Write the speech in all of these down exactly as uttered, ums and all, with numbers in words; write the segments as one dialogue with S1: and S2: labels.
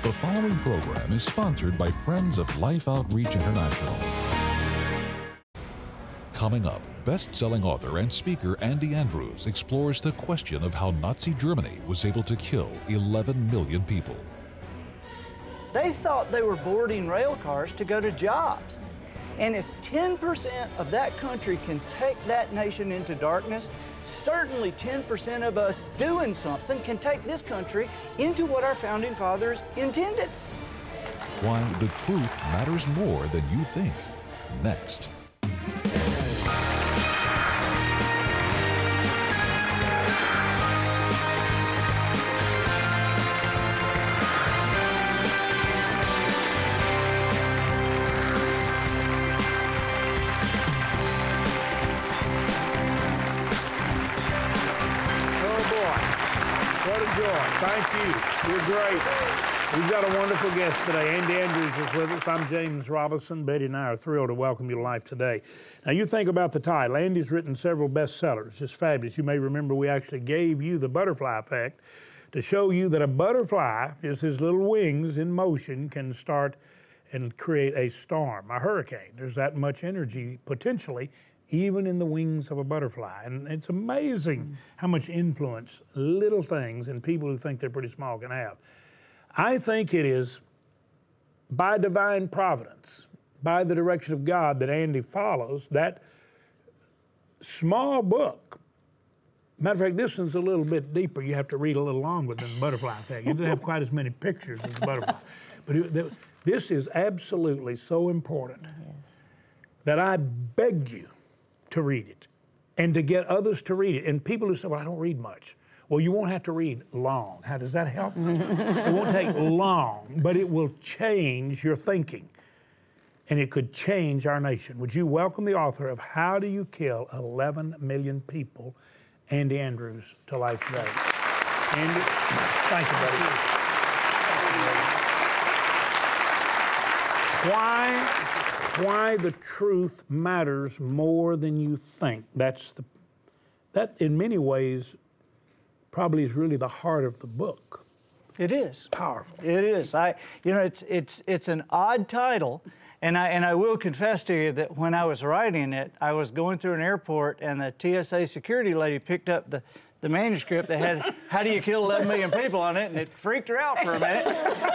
S1: The following program is sponsored by Friends of Life Outreach International. Coming up, best-selling author and speaker Andy Andrews explores the question of how Nazi Germany was able to kill eleven million people.
S2: They thought they were boarding rail cars to go to jobs. And if ten percent of that country can take that nation into darkness, certainly ten percent of us doing something can take this country into what our founding fathers intended.
S1: Why the truth matters more than you think. Next.
S3: Thank you. You're great. We've got a wonderful guest today. Andy Andrews is with us. I'm James Robinson. Betty and I are thrilled to welcome you to Life Today. Now, you think about the title. Andy's written several bestsellers. It's fabulous. You may remember we actually gave you the butterfly effect to show you that a butterfly, just his little wings in motion, can start and create a storm, a hurricane. There's that much energy, potentially, even in the wings of a butterfly. And it's amazing how much influence little things and people who think they're pretty small can have. I think it is by divine providence, by the direction of God that Andy follows, that small book. Matter of fact, this one's a little bit deeper. You have to read a little longer than the butterfly effect. It doesn't have quite as many pictures as the butterfly. But it, this is absolutely so important yes. that I beg you to read it and to get others to read it. And people who say, well, I don't read much. Well, you won't have to read long. How does that help? It won't take long, but it will change your thinking. And it could change our nation. Would you welcome the author of How Do You Kill eleven million People, Andy Andrews, to Life Today. Andy, thank you, buddy. Why? Why the truth matters more than you think. That's the, that in many ways probably is really the heart of the book.
S2: It is.
S3: Powerful.
S2: It is. I, you know, it's, it's, it's an odd title, and I, and I will confess to you that when I was writing it, I was going through an airport and the T S A security lady picked up the the manuscript that had How Do You Kill eleven million People on it, and it freaked her out for a minute.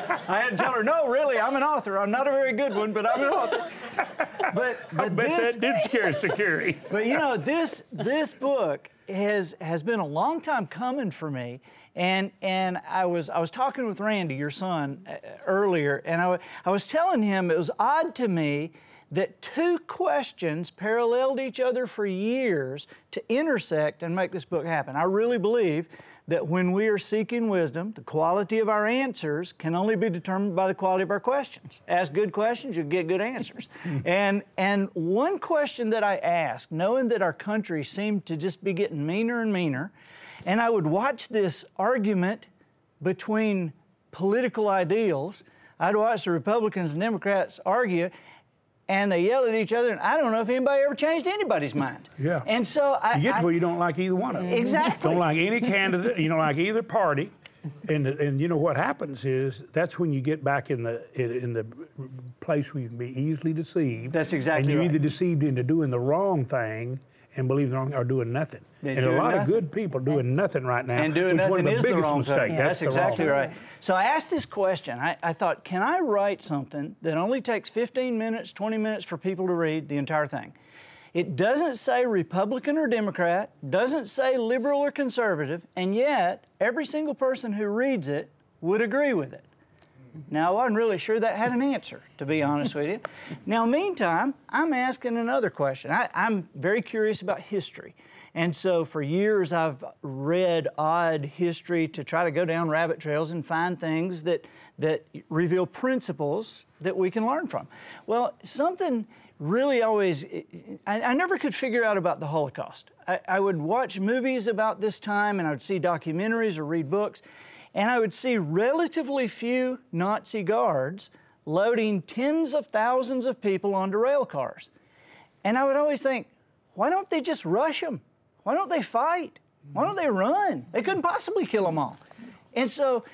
S2: I had to tell her, no, really, I'm an author. I'm not a very good one, but I'm an author. But, but
S3: I bet
S2: this,
S3: that did scare security.
S2: But you know, this this book has has been a long time coming for me. And and I was I was talking with Randy, your son, uh, earlier, and I, I was telling him it was odd to me that two questions paralleled each other for years to intersect and make this book happen. I really believe that when we are seeking wisdom, the quality of our answers can only be determined by the quality of our questions. Ask good questions, you'll get good answers. and and one question that I asked, knowing that our country seemed to just be getting meaner and meaner, and I would watch this argument between political ideals. I'd watch the Republicans and Democrats argue, and they yell at each other, and I don't know if anybody ever changed anybody's mind.
S3: Yeah.
S2: And so I...
S3: You get to
S2: I,
S3: where you don't like either one of them.
S2: Exactly.
S3: Don't like any candidate, you don't like either party. And and you know what happens is, that's when you get back in the in, in the place where you can be easily deceived.
S2: That's exactly
S3: And you're
S2: right.
S3: either deceived into doing the wrong thing and believing the wrong, or doing nothing.
S2: They're
S3: and a lot
S2: nothing.
S3: of good people doing nothing right now.
S2: And doing
S3: which
S2: nothing
S3: one of the
S2: is
S3: biggest
S2: the wrong
S3: mistakes.
S2: thing. Yeah, that's,
S3: that's the
S2: exactly
S3: wrong
S2: right. So I asked this question. I, I thought, can I write something that only takes fifteen minutes, twenty minutes for people to read the entire thing? It doesn't say Republican or Democrat, doesn't say liberal or conservative, and yet every single person who reads it would agree with it. Now, I wasn't really sure that had an answer, to be honest with you. Now, meantime, I'm asking another question. I, I'm very curious about history. And so for years, I've read odd history to try to go down rabbit trails and find things that, that reveal principles that we can learn from. Well, something really always, I, I never could figure out about the Holocaust. I, I would watch movies about this time, and I would see documentaries or read books, and I would see relatively few Nazi guards loading tens of thousands of people onto rail cars. And I would always think, why don't they just rush them? Why don't they fight? Why don't they run? They couldn't possibly kill them all. And so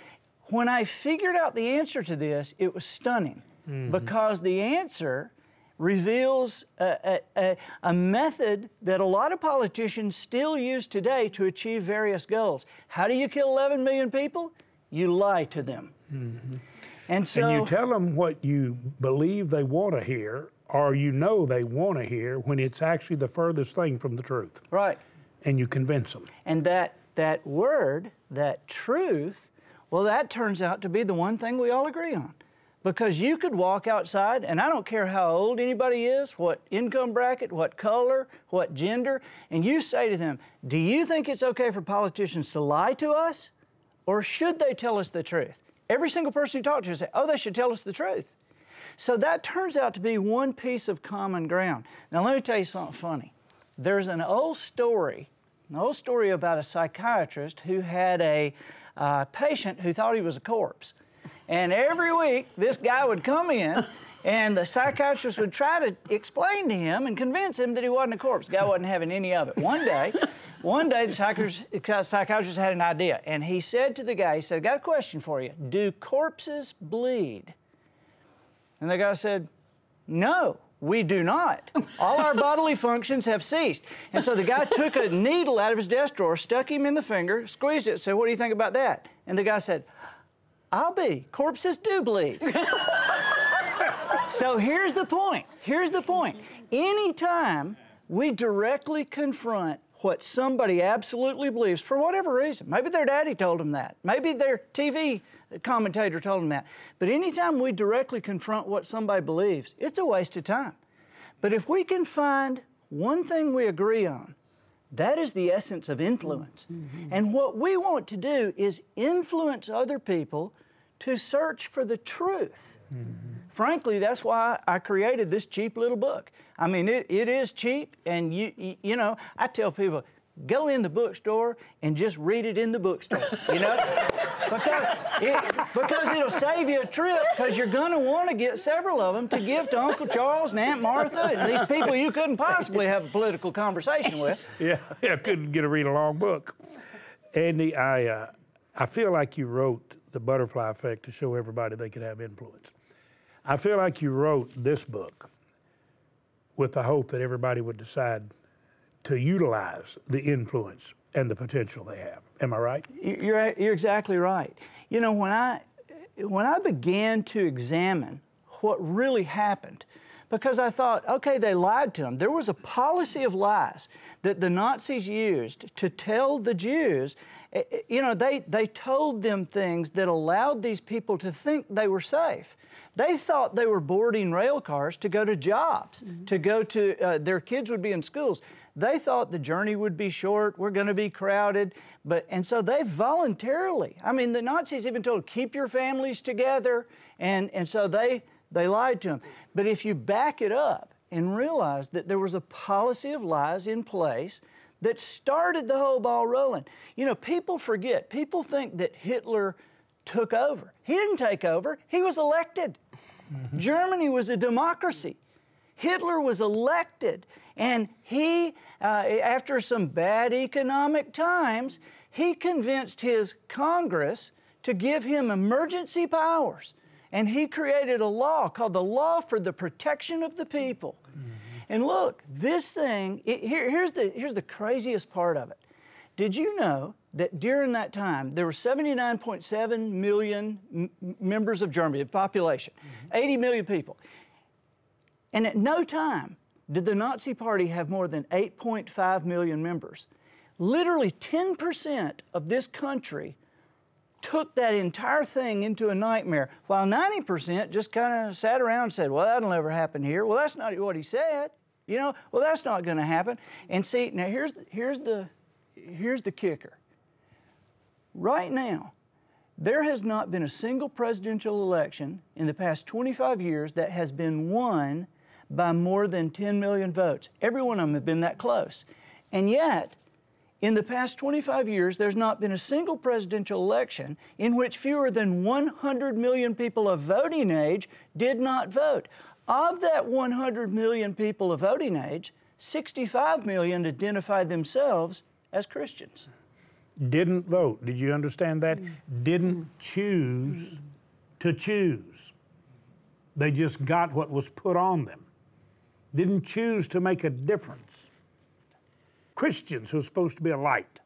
S2: When I figured out the answer to this, it was stunning, mm-hmm. because the answer reveals a, a, a method that a lot of politicians still use today to achieve various goals. How do you kill eleven million people? You lie to them.
S3: Mm-hmm.
S2: And so,
S3: and you tell them what you believe they want to hear, or you know they want to hear, when it's actually the furthest thing from the truth.
S2: Right.
S3: And you convince them.
S2: And that, that word, that truth, well, that turns out to be the one thing we all agree on. Because you could walk outside, and I don't care how old anybody is, what income bracket, what color, what gender, and you say to them, do you think it's okay for politicians to lie to us, or should they tell us the truth? Every single person you talk to say, oh, they should tell us the truth. So that turns out to be one piece of common ground. Now, let me tell you something funny. There's an old story, an old story about a psychiatrist who had a uh, patient who thought he was a corpse. And every week, this guy would come in, and the psychiatrist would try to explain to him and convince him that he wasn't a corpse. The guy wasn't having any of it. One day, one day, the psychiatrist, psychiatrist had an idea, and he said to the guy, he said, I got a question for you. Do corpses bleed? And the guy said, no, we do not. All our bodily functions have ceased. And so the guy took a needle out of his desk drawer, stuck him in the finger, squeezed it, said, what do you think about that? And the guy said, I'll be. Corpses do bleed. So here's the point. Here's the point. Anytime we directly confront what somebody absolutely believes, for whatever reason, maybe their daddy told them that, maybe their T V commentator told them that, but anytime we directly confront what somebody believes, it's a waste of time. But if we can find one thing we agree on, that is the essence of influence. Mm-hmm. And what we want to do is influence other people to search for the truth. Mm-hmm. Frankly, that's why I created this cheap little book. I mean, it, it is cheap, and you, you you know, I tell people, go in the bookstore and just read it in the bookstore, you know? because, it, because it'll save you a trip, because you're gonna wanna get several of them to give to Uncle Charles and Aunt Martha and these people you couldn't possibly have a political conversation with.
S3: Yeah, I couldn't get to read a long book. Andy, I, uh, I feel like you wrote The Butterfly Effect to show everybody they could have influence. I feel like you wrote this book with the hope that everybody would decide to utilize the influence and the potential they have. Am I right?
S2: You're, you're exactly right. You know, when I, when I began to examine what really happened, because I thought, okay, they lied to them. There was a policy of lies that the Nazis used to tell the Jews, you know, they, they told them things that allowed these people to think they were safe. They thought they were boarding rail cars to go to jobs, mm-hmm. to go to, uh, their kids would be in schools. They thought the journey would be short, we're gonna be crowded, but, and so they voluntarily, I mean, the Nazis even told, keep your families together, and, and so they, they lied to them. But if you back it up and realize that there was a policy of lies in place that started the whole ball rolling. You know, people forget, people think that Hitler took over. He didn't take over, he was elected. Mm-hmm. Germany was a democracy. Hitler was elected, and he, uh, after some bad economic times, he convinced his Congress to give him emergency powers. And he created a law called the Law for the Protection of the People. Mm-hmm. And look, this thing, it, here, here's, the, here's the craziest part of it. Did you know that during that time, there were seventy-nine point seven million m- members of Germany, the population, mm-hmm. eighty million people. And at no time did the Nazi Party have more than eight point five million members. Literally ten percent of this country took that entire thing into a nightmare, while ninety percent just kind of sat around and said, well, that'll never happen here. Well, that's not what he said. You know, well, that's not going to happen. And see, now here's, here's, the, here's the kicker. Right now, there has not been a single presidential election in the past twenty-five years that has been won by more than ten million votes. Every one of them have been that close. And yet, in the past twenty-five years, there's not been a single presidential election in which fewer than one hundred million people of voting age did not vote. Of that one hundred million people of voting age, sixty-five million identified themselves as Christians.
S3: didn't vote. Did you understand that? Didn't choose to choose. They just got what was put on them. Didn't choose to make a difference. Christians who are supposed to be a light.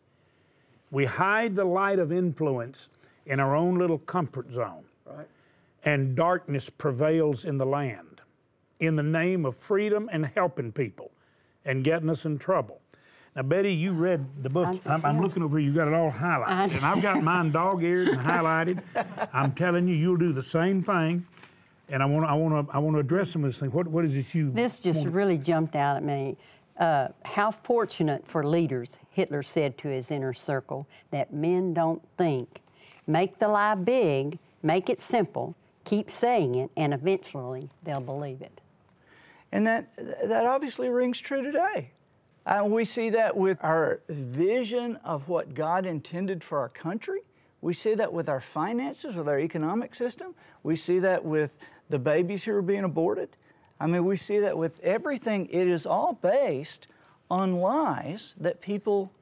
S3: We hide the light of influence in our own little comfort zone.
S2: Right.
S3: And darkness prevails in the land in the name of freedom and helping people and getting us in trouble. Now, Betty, you read the book. I'm, I'm looking over here. You got it all highlighted. And I've got mine dog-eared and highlighted. I'm telling you, you'll do the same thing. And I want to I want to I want to address some of this thing. What what is it you?
S4: This just
S3: want?
S4: really jumped out at me. Uh, how fortunate for leaders, Hitler said to his inner circle, that men don't think. Make the lie big, make it simple, keep saying it, and eventually they'll believe it.
S2: And that that obviously rings true today. Uh, we see that with our vision of what God intended for our country. We see that with our finances, with our economic system. We see that with the babies who are being aborted. I mean, we see that with everything. It is all based on lies that people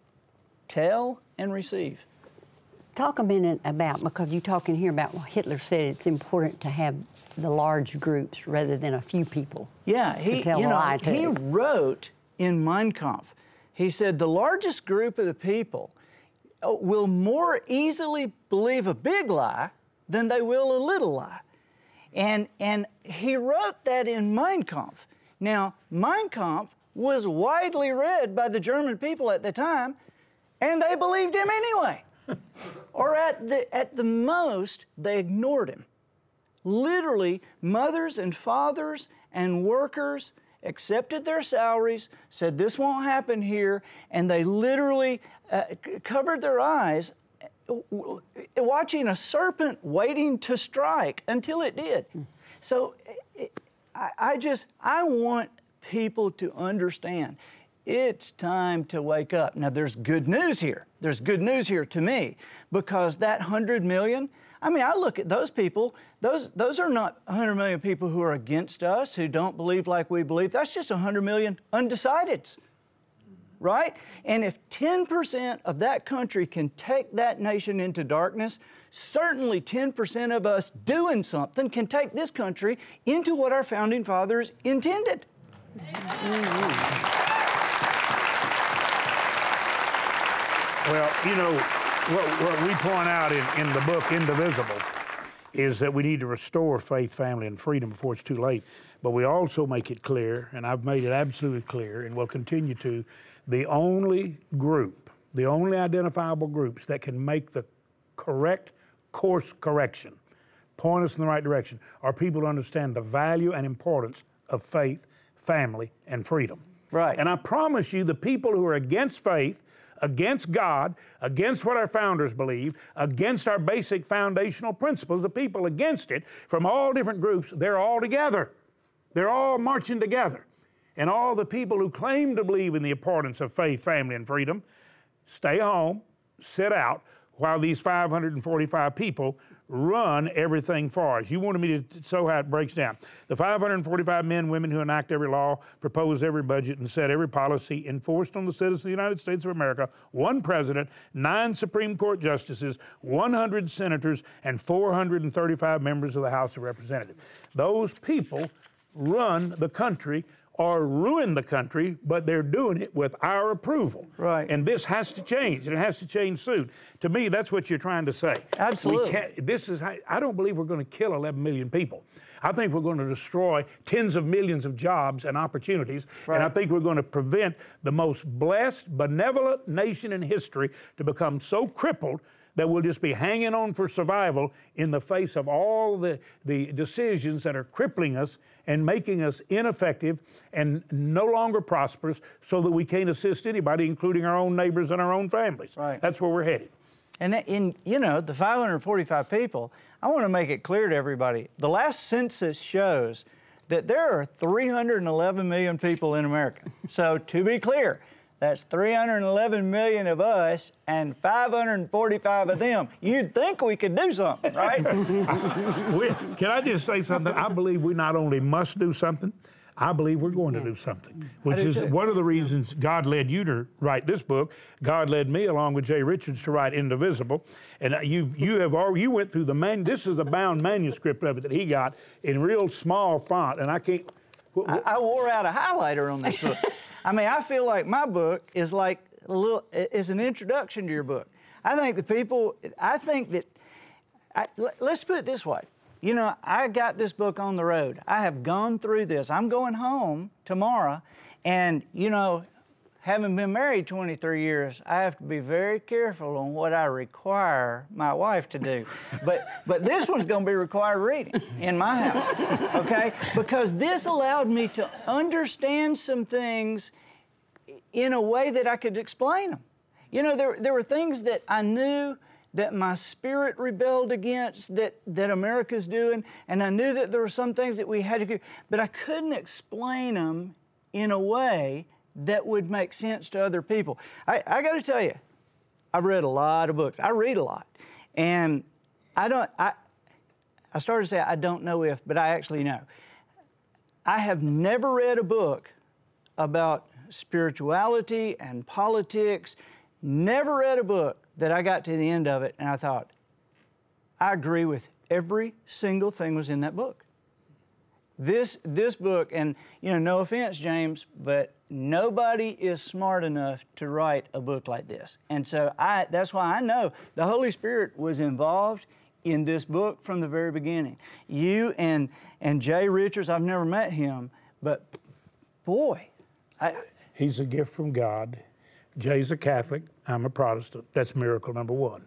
S2: tell and receive.
S4: Talk a minute about, because you're talking here about what Hitler said, it's important to have the large groups rather than a few people.
S2: Yeah, he,
S4: to tell
S2: you
S4: a
S2: know,
S4: lie to.
S2: he wrote in Mein Kampf, he said, the largest group of the people will more easily believe a big lie than they will a little lie. And, and he wrote that in Mein Kampf. Now, Mein Kampf was widely read by the German people at the time, and they believed him anyway. Or at the, at the most, they ignored him. Literally, mothers and fathers and workers accepted their salaries, said this won't happen here, and they literally uh, c- covered their eyes w- watching a serpent waiting to strike until it did. So it, I, I just, I want people to understand it's time to wake up. Now, there's good news here. There's good news here to me, because that one hundred million, I mean, I look at those people, those, those are not one hundred million people who are against us, who don't believe like we believe. That's just one hundred million undecideds, right? And if ten percent of that country can take that nation into darkness, certainly ten percent of us doing something can take this country into what our founding fathers intended.
S4: Mm-hmm.
S3: Well, you know, what, what we point out in, in the book, Indivisible, is that we need to restore faith, family, and freedom before it's too late. But we also make it clear, and I've made it absolutely clear, and will continue to, the only group, the only identifiable groups that can make the correct course correction, point us in the right direction, are people who understand the value and importance of faith, family, and freedom.
S2: Right.
S3: And I promise you, the people who are against faith, against God, against what our founders believed, against our basic foundational principles, the people against it from all different groups, they're all together. They're all marching together. And all the people who claim to believe in the importance of faith, family, and freedom, stay home, sit out, while these five hundred forty-five people run everything for us. You wanted me to show how it breaks down. The five hundred forty-five men, women who enact every law, propose every budget, and set every policy enforced on the citizens of the United States of America, one president, nine Supreme Court justices, one hundred senators, and four hundred thirty-five members of the House of Representatives. Those people run the country or ruin the country, but they're doing it with our approval.
S2: Right.
S3: And this has to change, and it has to change soon. To me, that's what you're trying to say.
S2: Absolutely.
S3: We can't, this is, I don't believe we're going to kill eleven million people. I think we're going to destroy tens of millions of jobs and opportunities,
S2: Right.
S3: and I think we're going to prevent the most blessed, benevolent nation in history to become so crippled that we'll just be hanging on for survival in the face of all the, the decisions that are crippling us and making us ineffective and no longer prosperous, so that we can't assist anybody, including our own neighbors and our own families.
S2: Right.
S3: That's where we're headed.
S2: And in, you know, the five hundred forty-five people, I want to make it clear to everybody, the last census shows that there are three hundred eleven million people in America. So to be clear, that's three hundred eleven million of us and five hundred forty-five of them. You'd think we could do something, right?
S3: we, can I just say something? I believe we not only must do something, I believe we're going to do something, which
S2: do
S3: is
S2: too.
S3: one of the reasons God led you to write this book. God led me, along with Jay Richards, to write Indivisible. And you you have already, you went through the man. This is the bound manuscript of it that he got in real small font, and I can't.
S2: I, I wore out a highlighter on this book. I mean, I feel like my book is like a little, is an introduction to your book. I think the people, I think that, I, let's put it this way. You know, I got this book on the road. I have gone through this. I'm going home tomorrow, and, you know, having been married twenty-three years, I have to be very careful on what I require my wife to do. But but this one's going to be required reading in my house, okay? Because this allowed me to understand some things in a way that I could explain them. You know, there, there were things that I knew that my spirit rebelled against, that, that America's doing, and I knew that there were some things that we had to do, but I couldn't explain them in a way that would make sense to other people. I, I got to tell you, I've read a lot of books. I read a lot. And I don't, I, I started to say I don't know if, but I actually know. I have never read a book about spirituality and politics, never read a book that I got to the end of it and I thought, I agree with every single thing was in that book. This, this book, and you know, no offense, James, but nobody is smart enough to write a book like this. And so I, that's why I know the Holy Spirit was involved in this book from the very beginning. You and, and Jay Richards, I've never met him, but boy. I,
S3: He's a gift from God. Jay's a Catholic. I'm a Protestant. That's miracle number one.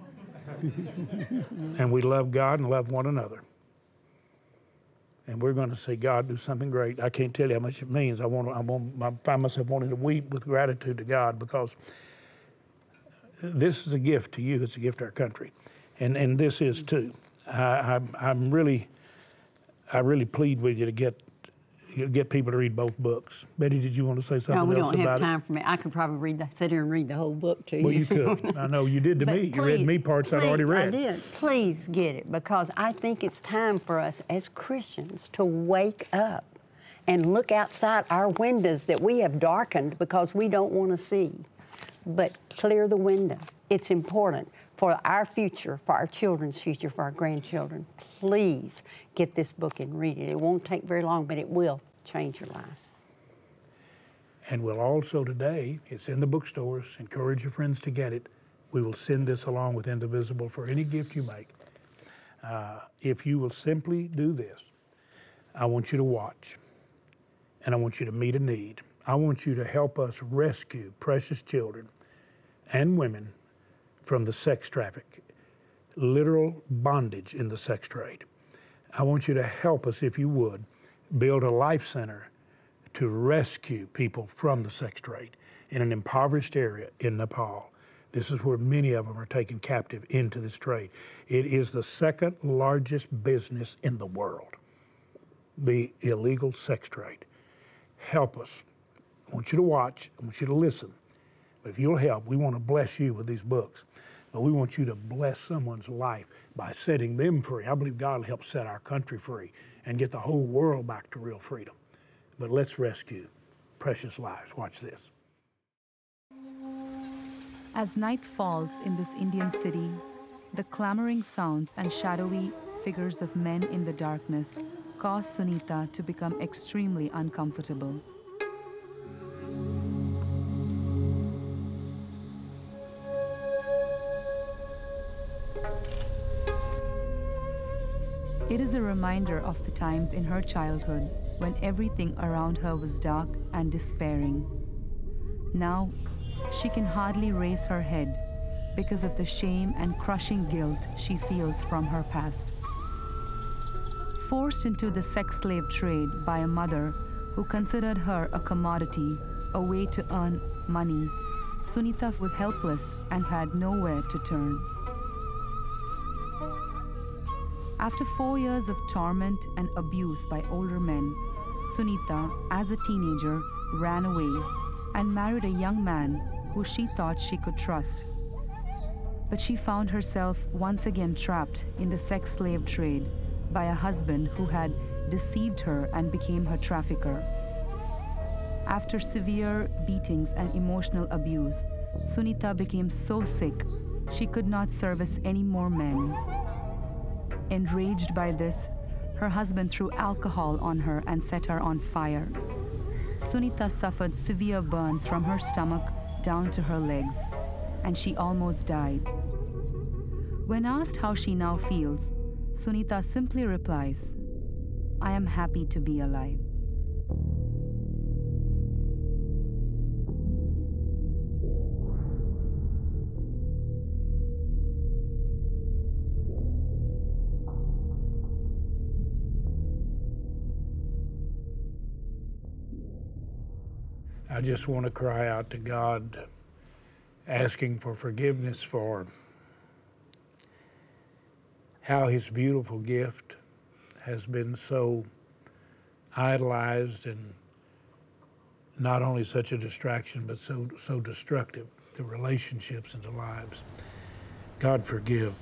S3: And we love God and love one another. And we're going to see God do something great. I can't tell you how much it means. I want to, I want, I find myself wanting to weep with gratitude to God because this is a gift to you. It's a gift to our country, and and this is too. I, I'm, I'm really, I really plead with you to get get people to read both books. Betty, did you want to say something
S4: No, we
S3: else
S4: don't
S3: about
S4: have
S3: it?
S4: time for me. I could probably read the, sit here and read the whole book to you.
S3: Well, you could. I know you did to
S4: But
S3: me. You read
S4: please,
S3: me parts I'd
S4: please,
S3: already read.
S4: I did. Please get it, because I think it's time for us as Christians to wake up and look outside our windows that we have darkened because we don't want to see. But clear the window. It's important for our future, for our children's future, for our grandchildren. Please get this book and read it. It won't take very long, but it will change your life.
S3: And we'll also today, it's in the bookstores, encourage your friends to get it. We will send this along with Indivisible for any gift you make. Uh, if you will simply do this, I want you to watch, and I want you to meet a need. I want you to help us rescue precious children and women from the sex traffic, literal bondage in the sex trade. I want you to help us, if you would, build a life center to rescue people from the sex trade in an impoverished area in Nepal. This is where many of them are taken captive into this trade. It is the second largest business in the world, the illegal sex trade. Help us. I want you to watch. I want you to listen. But if you'll help, we want to bless you with these books. But we want you to bless someone's life by setting them free. I believe God will help set our country free and get the whole world back to real freedom. But let's rescue precious lives. Watch this.
S5: As night falls in this Indian city, the clamoring sounds and shadowy figures of men in the darkness cause Sunita to become extremely uncomfortable. It is a reminder of the times in her childhood when everything around her was dark and despairing. Now, she can hardly raise her head because of the shame and crushing guilt she feels from her past. Forced into the sex slave trade by a mother who considered her a commodity, a way to earn money, Sunita was helpless and had nowhere to turn. After four years of torment and abuse by older men, Sunita, as a teenager, ran away and married a young man who she thought she could trust. But she found herself once again trapped in the sex slave trade by a husband who had deceived her and became her trafficker. After severe beatings and emotional abuse, Sunita became so sick she could not service any more men. Enraged by this, her husband threw alcohol on her and set her on fire. Sunita suffered severe burns from her stomach down to her legs, and she almost died. When asked how she now feels, Sunita simply replies, "I am happy to be alive."
S3: I just want to cry out to God, asking for forgiveness for how his beautiful gift has been so idolized and not only such a distraction, but so, so destructive to relationships and to lives. God, forgive.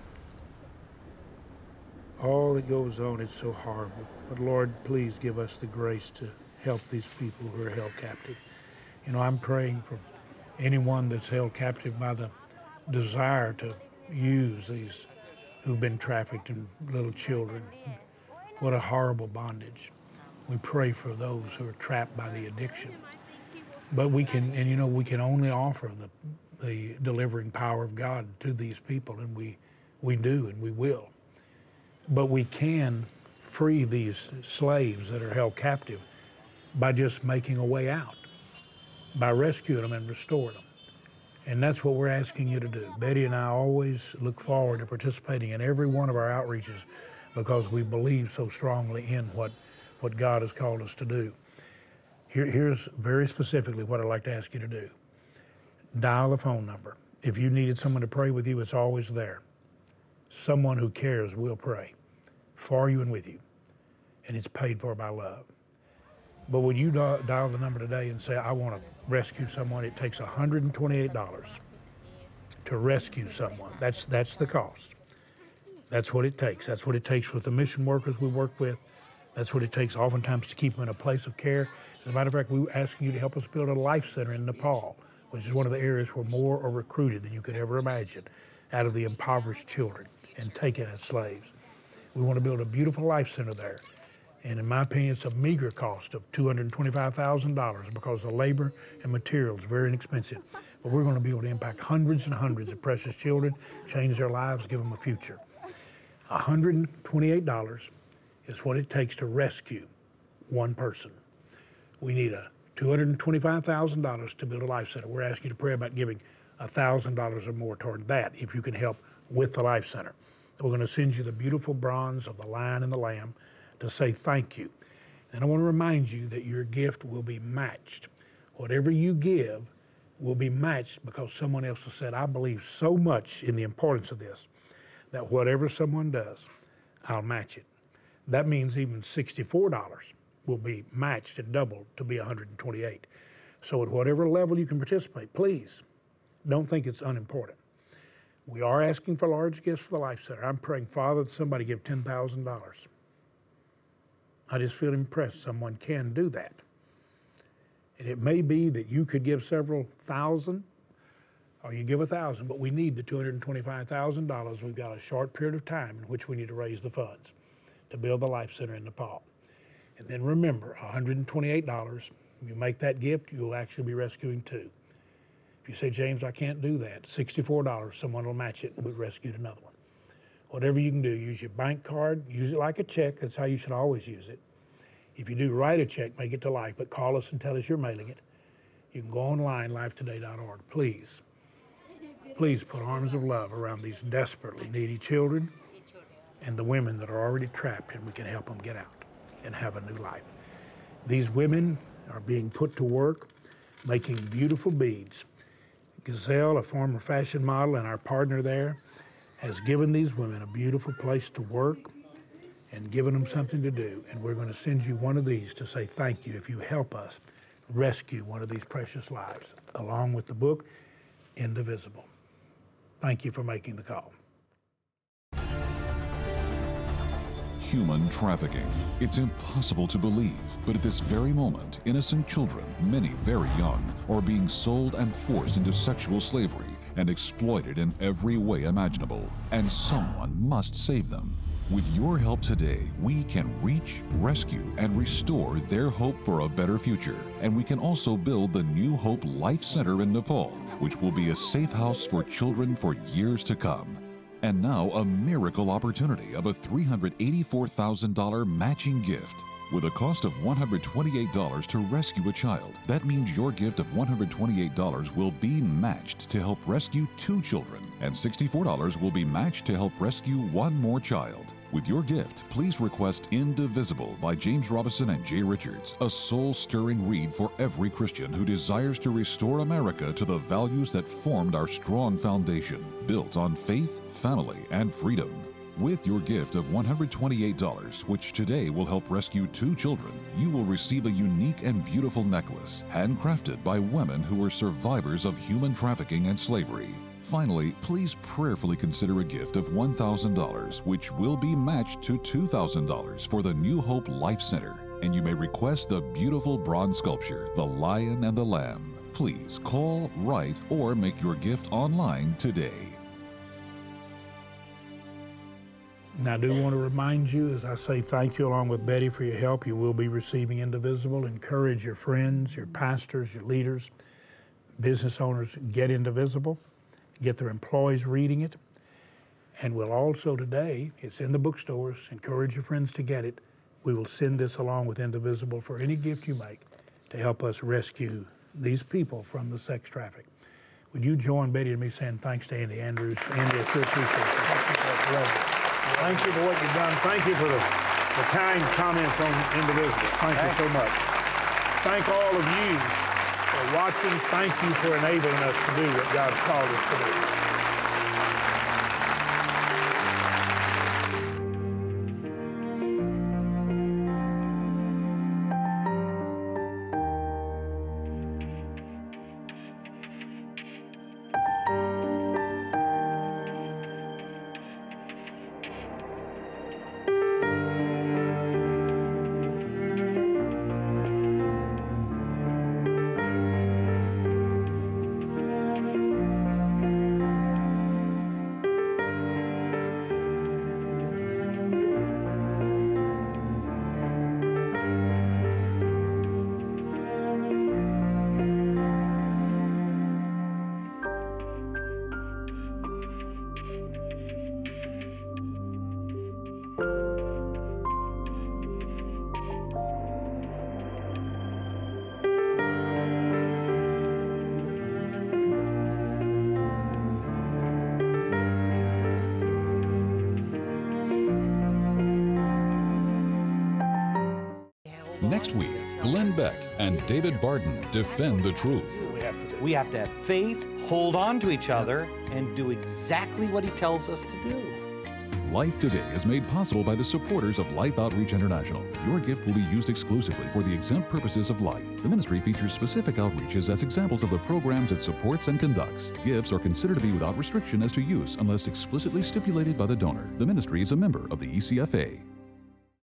S3: All that goes on is so horrible. But Lord, please give us the grace to help these people who are held captive. You know, I'm praying for anyone that's held captive by the desire to use these who've been trafficked and little children. What a horrible bondage. We pray for those who are trapped by the addiction. But we can, and you know, we can only offer the, the delivering power of God to these people, and we, we do and we will. But we can free these slaves that are held captive by just making a way out, by rescuing them and restoring them. And that's what we're asking you to do. Betty and I always look forward to participating in every one of our outreaches because we believe so strongly in what, what God has called us to do. Here, here's very specifically what I'd like to ask you to do. Dial the phone number. If you needed someone to pray with you, it's always there. Someone who cares will pray for you and with you, and it's paid for by love. But would you dial the number today and say, I want to rescue someone? It takes one hundred twenty-eight dollars to rescue someone. That's, that's the cost. That's what it takes. That's what it takes with the mission workers we work with. That's what it takes oftentimes to keep them in a place of care. As a matter of fact, we were asking you to help us build a life center in Nepal, which is one of the areas where more are recruited than you could ever imagine out of the impoverished children and taken as slaves. We want to build a beautiful life center there. And in my opinion, it's a meager cost of two hundred twenty-five thousand dollars because the labor and materials are very inexpensive. But we're going to be able to impact hundreds and hundreds of precious children, change their lives, give them a future. one hundred twenty-eight dollars is what it takes to rescue one person. We need a two hundred twenty-five thousand dollars to build a life center. We're asking you to pray about giving one thousand dollars or more toward that if you can help with the life center. We're going to send you the beautiful bronze of the lion and the lamb to say thank you. And I want to remind you that your gift will be matched. Whatever you give will be matched because someone else has said, I believe so much in the importance of this that whatever someone does, I'll match it. That means even sixty-four dollars will be matched and doubled to be one hundred twenty-eight dollars. So at whatever level you can participate, please don't think it's unimportant. We are asking for large gifts for the Life Center. I'm praying, Father, that somebody give ten thousand dollars. I just feel impressed someone can do that. And it may be that you could give several thousand or you give a thousand, but we need the two hundred twenty-five thousand dollars. We've got a short period of time in which we need to raise the funds to build the Life Center in Nepal. And then remember, one hundred twenty-eight dollars, you make that gift, you'll actually be rescuing two. If you say, James, I can't do that, sixty-four dollars, someone will match it and we've rescued another one. Whatever you can do, use your bank card, use it like a check. That's how you should always use it. If you do write a check, make it to Life, but call us and tell us you're mailing it. You can go online, life today dot org. Please, please put arms of love around these desperately needy children and the women that are already trapped, and we can help them get out and have a new life. These women are being put to work making beautiful beads. Gazelle, a former fashion model and our partner there, has given these women a beautiful place to work and given them something to do. And we're going to send you one of these to say thank you if you help us rescue one of these precious lives, along with the book, Indivisible. Thank you for making the call.
S1: human trafficking. It's impossible to believe, but at this very moment, innocent children, many very young, are being sold and forced into sexual slavery and exploited in every way imaginable, and someone must save them. With your help today, we can reach, rescue, and restore their hope for a better future. And we can also build the New Hope Life Center in Nepal, which will be a safe house for children for years to come. And now a miracle opportunity of a three hundred eighty-four thousand dollars matching gift. With a cost of one hundred twenty-eight dollars to rescue a child, that means your gift of one hundred twenty-eight dollars will be matched to help rescue two children, and sixty-four dollars will be matched to help rescue one more child. With your gift, please request Indivisible by James Robison and Jay Richards, a soul-stirring read for every Christian who desires to restore America to the values that formed our strong foundation, built on faith, family, and freedom. With your gift of one hundred twenty-eight dollars, which today will help rescue two children, you will receive a unique and beautiful necklace, handcrafted by women who were survivors of human trafficking and slavery. Finally, please prayerfully consider a gift of one thousand dollars, which will be matched to two thousand dollars for the New Hope Life Center. And you may request the beautiful bronze sculpture, The Lion and the Lamb. Please call, write, or make your gift online today.
S3: Now, I do want to remind you, as I say thank you along with Betty for your help, you will be receiving Indivisible. Encourage your friends, your pastors, your leaders, business owners, get Indivisible. Get their employees reading it. And we'll also today, it's in the bookstores, encourage your friends to get it. We will send this along with Indivisible for any gift you make to help us rescue these people from the sex traffic. Would you join Betty and me saying thanks to Andy Andrews? Andy, I sure appreciate it. Thank you for what you've done. Thank you for the, the kind comments on Indivisible. Thank you so much. Thank all of you for watching. Thank you for enabling us to do what God's called us to do.
S1: Next week, Glenn Beck and David Barton defend the truth.
S6: We have to have faith, hold on to each other, and do exactly what he tells us to do.
S1: Life Today is made possible by the supporters of Life Outreach International. Your gift will be used exclusively for the exempt purposes of life. The ministry features specific outreaches as examples of the programs it supports and conducts. Gifts are considered to be without restriction as to use unless explicitly stipulated by the donor. The ministry is a member of the E C F A.